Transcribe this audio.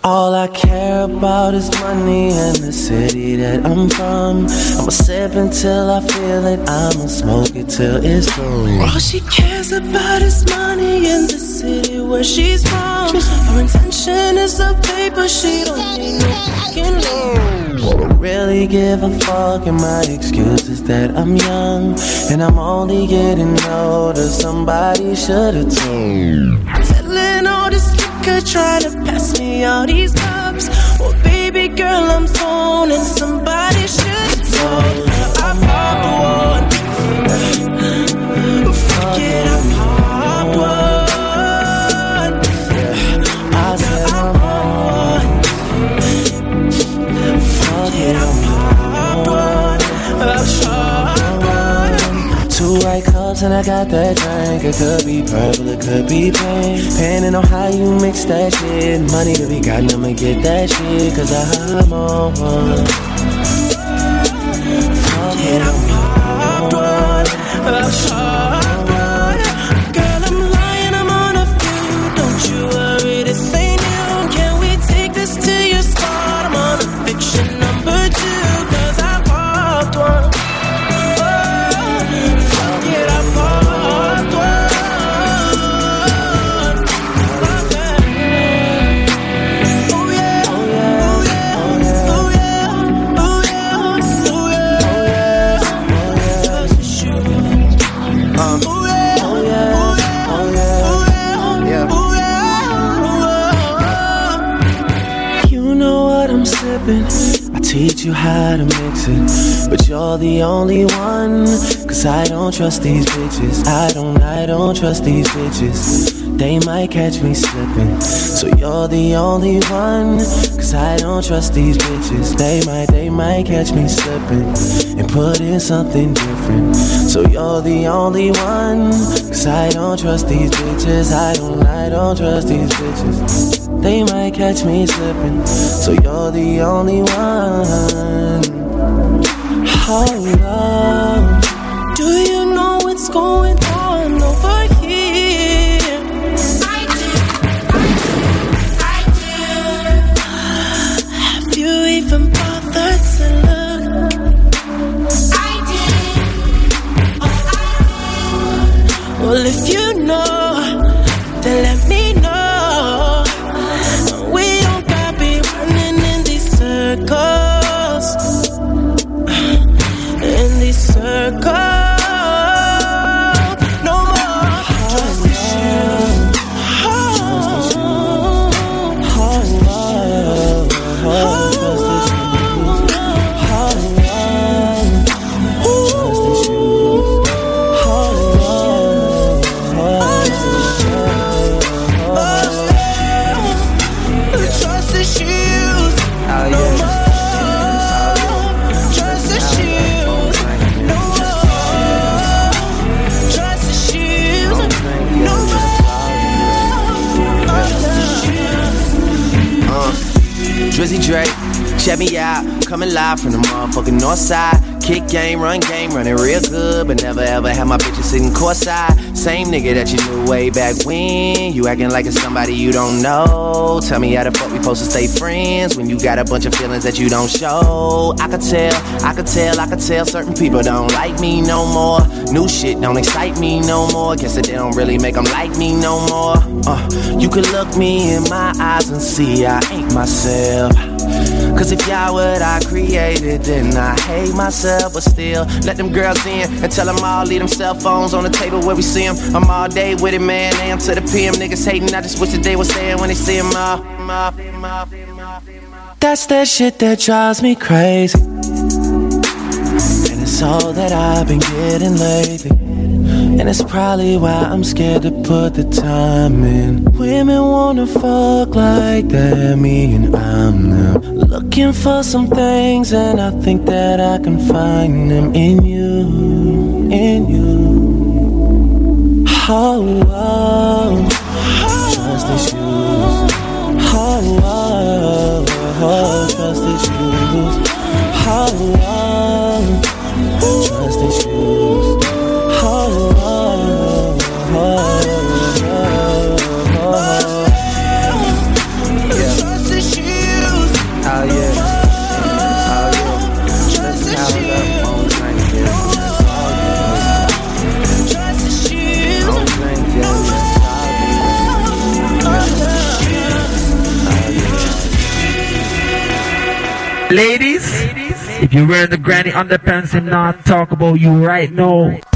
All I care about is money and the city that I'm from. I'ma sip until I feel it, I'ma smoke it till it's through. All she cares about is money and the city where she's from. Her intention is the paper, she don't need no fucking loan. What I really give a fuck, and my excuse is that I'm young and I'm only getting older, somebody should've told. Telling all this liquor, trying to pass me all these cups. Well, baby girl, I'm stoned and somebody should've told her I popped one. Fuck it, I popped one. I said I popped one. Fuck it, I popped one. Two white cups and I got that drink. It could be purple, it could be pink, depending on how you mix that shit. Money to be gotten, I'ma get that shit, cause I'm on one. Fuck it, I popped one. Girl, I'm lying, I'm on a few. Don't you worry, this ain't new. Can we take this to your spot? I'm on a fiction number 2, cause I popped one. I teach you how to mix it, but you're the only one. Cause I don't trust these bitches. I don't trust these bitches. They might catch me slipping, so you're the only one. Cause I don't trust these bitches. They might catch me slipping and put in something different, so you're the only one. Cause I don't trust these bitches. I don't trust these bitches. They might catch me slipping, so you're the only one. Hold on. Do you know what's going on over here? I do. Have you even bothered to look? I did. Well, if you know, then let me know. In these circles, no more trust issues. Drizzy Drake, check me out, coming live from the motherfucking north side. Kick game, running real good, but never ever had my bitches sitting courtside. Same nigga that you knew way back when. You acting like it's somebody you don't know. Tell me how the fuck we supposed to stay friends when you got a bunch of feelings that you don't show. I could tell certain people don't like me no more. New shit don't excite me no more. Guess that they don't really make them like me no more. You could look me in my eyes and see I ain't myself. Cause if y'all what I created, then I hate myself. But still, let them girls in and tell them all, leave them cell phones on the table where we see them. I'm all day with it, man, AM to the PM. Niggas hating, I just wish that they was saying when they see them all. That's that shit that drives me crazy, and it's all that I've been getting lately. And it's probably why I'm scared to put the time in. Women wanna fuck like that, me and I'm them. Looking for some things, and I think that I can find them in you, in you. Oh, trust issues. Oh, trust issues. Oh, trust issues. Trust issues. Ladies, if you're wearing the granny underpants, I'm not talk about you right now.